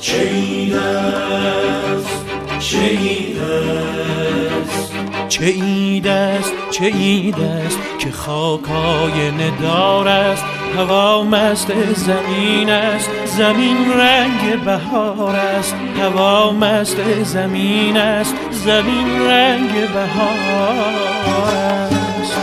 چه عید است، چه عید است، چه عید است، چه عید است که خاکای ندار است، هوا مست زمین است، زمین رنگ بهار است، هوا مست زمین است، زمین رنگ بهار است.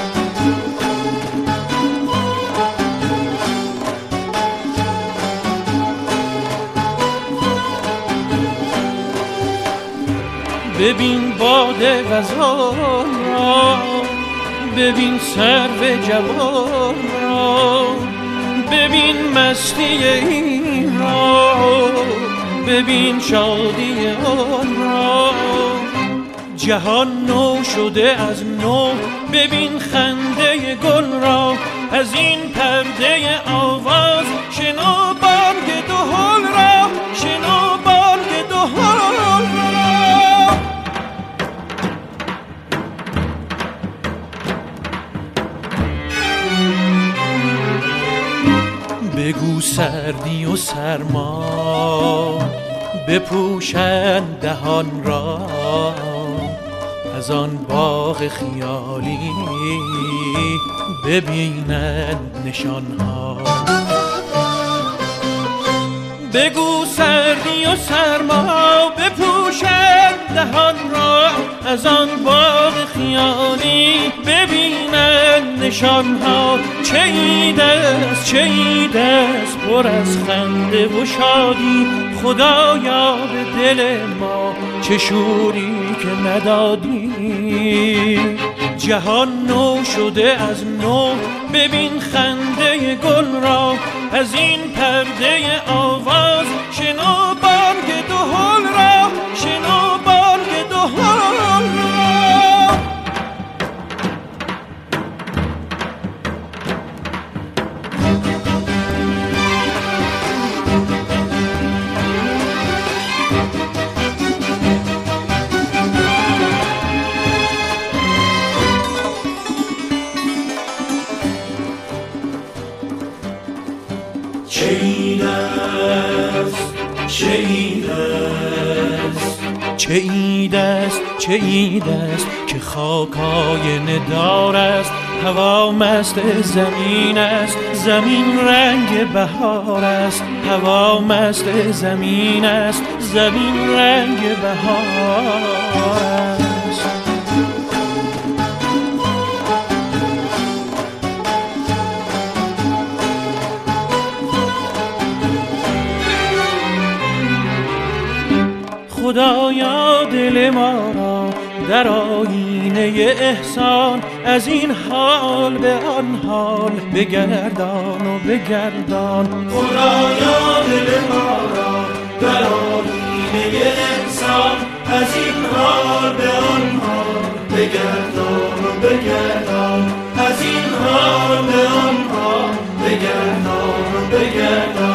ببین باد غزال را، ببین سرو جوان را، ببین مستی این را، ببین شادی آن را. جهان نو شده از نو، ببین خنده گل را، از این پرده آواز شنو بانگ دهل را، شنو بانگ دهل را. بگو سردی و سرما بپوشند دهان را، از آن باغ خیالی ببینند نشانها. بگو سردی و سرما بپوشند دهان را، از آن باغ خیالی ببینند نشانها. چه عید است، چه عید است پر از خنده و شادی، خدایا به دل ما چه شوری که ندادی. جهان نو شده از نو، ببین خنده گل را، از این پرده آواز شنو بانگ دهل را، شنو بانگ دهل را. چه عید است، چه عید است، چه عید است، چه عید است که خاکای ندار است، هوا مست زمین است، زمین رنگ بهار است، هوا مست زمین است، زمین رنگ بهار است. خدایا دل ما را در آینه احسان، از این حال به آن حال بگردان و بگردان. خدایا دل ما را در آینه احسان، از این حال به آن حال بگردان و بگردان، از این حال به آن حال بگردان و بگردان.